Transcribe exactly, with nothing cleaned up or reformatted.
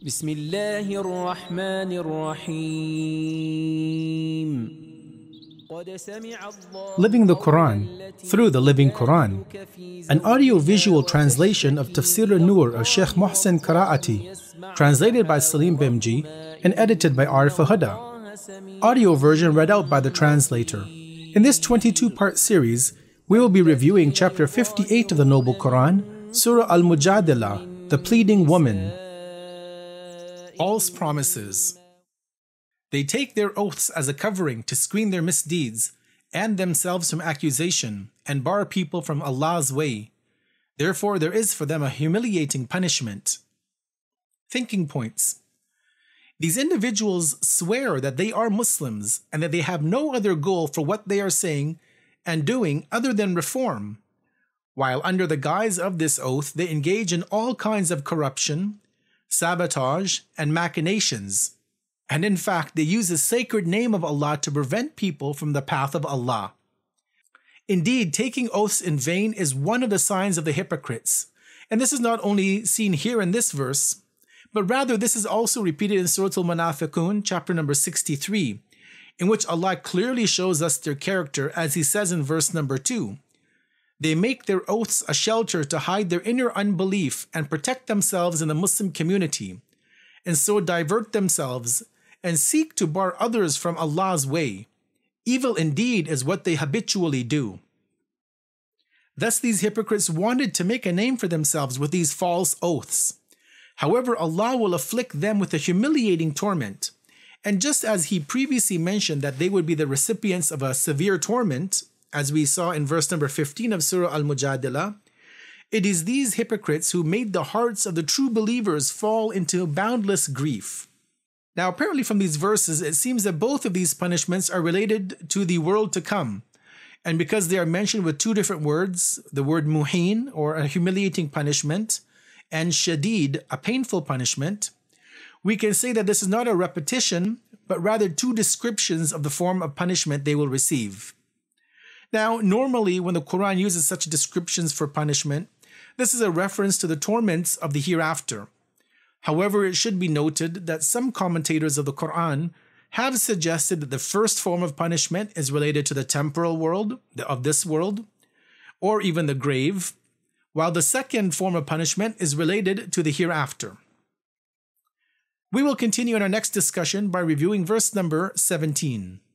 بسم الله الرحمن الرحيم. Living the Quran through the Living Quran, an audio-visual translation of Tafsir an-Nur of Sheikh Mohsen Qaraati, translated by Salim Bimji and edited by Arif Huda. Audio version read out by the translator. In this twenty-two part series, we will be reviewing chapter fifty-eight of the Noble Quran, Surah Al-Mujadilah, the Pleading Woman. False promises. They take their oaths as a covering to screen their misdeeds and themselves from accusation and bar people from Allah's way. Therefore, there is for them a humiliating punishment. Thinking points. These individuals swear that they are Muslims and that they have no other goal for what they are saying and doing other than reform, while under the guise of this oath they engage in all kinds of corruption, sabotage, and machinations. And in fact, they use the sacred name of Allah to prevent people from the path of Allah. Indeed, taking oaths in vain is one of the signs of the hypocrites. And this is not only seen here in this verse, but rather this is also repeated in Surah Al-Munafiqun, chapter number sixty-three, in which Allah clearly shows us their character, as He says in verse number two. They make their oaths a shelter to hide their inner unbelief and protect themselves in the Muslim community, and so divert themselves and seek to bar others from Allah's way. Evil indeed is what they habitually do. Thus these hypocrites wanted to make a name for themselves with these false oaths. However, Allah will afflict them with a humiliating torment. And just as He previously mentioned that they would be the recipients of a severe torment, as we saw in verse number fifteen of Surah Al-Mujadilah, it is these hypocrites who made the hearts of the true believers fall into boundless grief. Now, apparently from these verses, it seems that both of these punishments are related to the world to come. And because they are mentioned with two different words, the word muhin, or a humiliating punishment, and shadid, a painful punishment, we can say that this is not a repetition, but rather two descriptions of the form of punishment they will receive. Now, normally when the Quran uses such descriptions for punishment, this is a reference to the torments of the hereafter. However, it should be noted that some commentators of the Quran have suggested that the first form of punishment is related to the temporal world, of this world, or even the grave, while the second form of punishment is related to the hereafter. We will continue in our next discussion by reviewing verse number seventeen.